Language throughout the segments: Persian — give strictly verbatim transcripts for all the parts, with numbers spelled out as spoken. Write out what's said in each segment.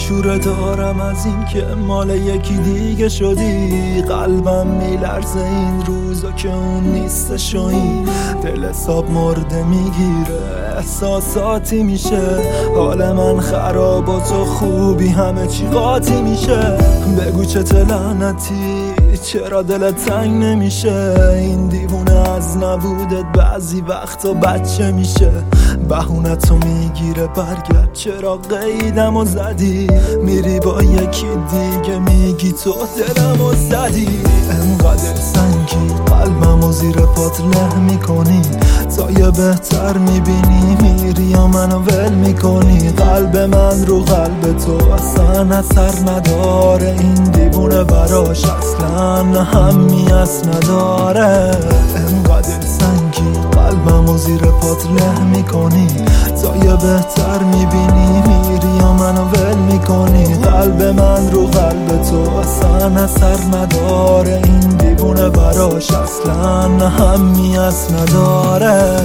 شوره دارم از این که مال یکی دیگه شدی. قلبم میلرزه این روزا که اون نیستش و این دل حساب مرده میگیره، احساساتی میشه. حال من خراب و تو خوبی همه چی قاطی میشه. بگو چه لعنتی چرا دلت تنگ نمیشه؟ این دیوونه از نبودت بعضی وقتا بچه میشه. بهونتو میگیره برگرد، چرا قیدمو زدی؟ میری با یکی دیگه میگی تو دلمو زدی. انقدر سنگی قلبمو زیر پات له میکنی، تا یه بهتر میبینی میری یا منو ول میکنی. قلب من رو قلب تو اصلا اثر نداره، این دیوونه براش اصلا همی از نداره. انقدر سنگی قلبمو زیر پات له میکنی، تا یه بهتر میبینی میری یا منو ول میکنی. قلب من رو قلب تو اصلا اثر نداره، این دیوونه براش اصلا همی از نداره.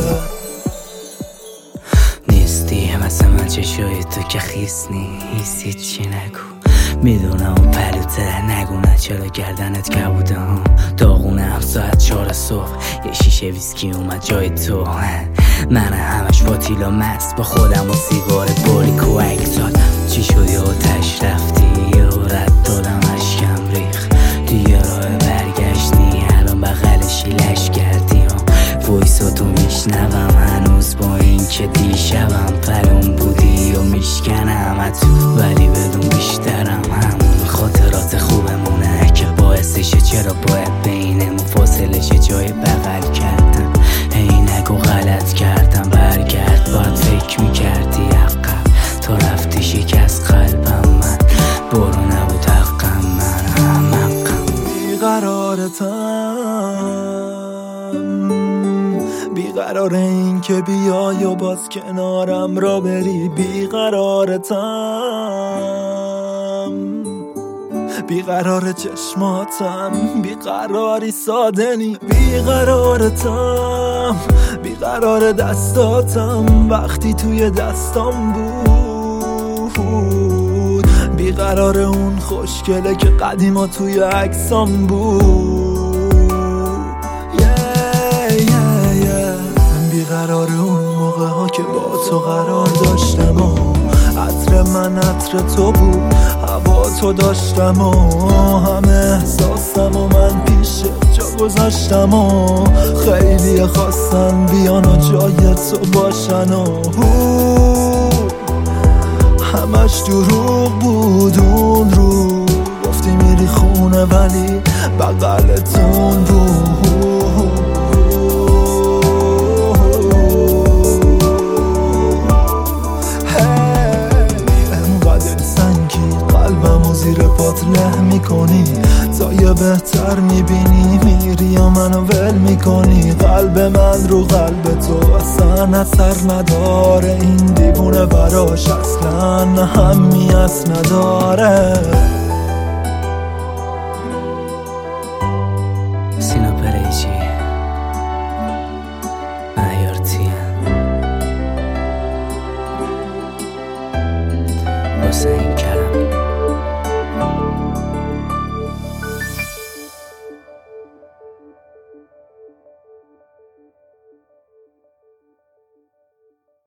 نیستی مثل من چشای تو که خیس نیست، چی نگو میدونم اون پلوته، نگو نه چرا گردنت کبودم داغونم. ساعت چهار صبح یه شیشه ویسکی اومد جای تو، من همش فاتیلا مست با خودم و سیگار بوریک و اکسات. چی شدی آتش رفتی یه رد دادم اشکم ریخ، دیگه راه برگشتی الان بغل شیلش کردی. وایساتو میشنوم هنوز با این که دیشبم پلون بودی و میشکنم اتو، ولی بدون بیشترم همون خاطرات خوبمونه که باعثشه چرا باید بینمون فاصله شه. جای بغل کردم هی نگو غلط کردم، برگرد باید فکر میکردی عقب، تا رفتی شکست قلبم من برو نبود حقم، من هم حقم. بیقرارتم بیقرار این که بیای و باز کنارم را بری. بیقرارتم بیقرار چشماتم، بیقراری ساده نی. بیقرارتم بیقرار دستاتم وقتی توی دستام بود. بیقرار اون خوشگله که قدیما توی عکسام بود. yeah, yeah, yeah. بیقرار اون موقع ها که با تو قرار داشتم و عطر من عطر تو بود، هوا تو داشتم و همه احساسم و من پیش جا گذاشتم و خیلی خواستن بیان و جای تو باشن و همش دروغ بود. اون رو گفتی میری خونه ولی بغلتون بود. زیر پات له میکنی، تا یه بهتر میبینی میری یا منو ول میکنی. قلب من رو قلب تو اصلا اثر نداره، این دیوونه براش اصلا همی از نداره. سینا پریچی معیارتیه واسه این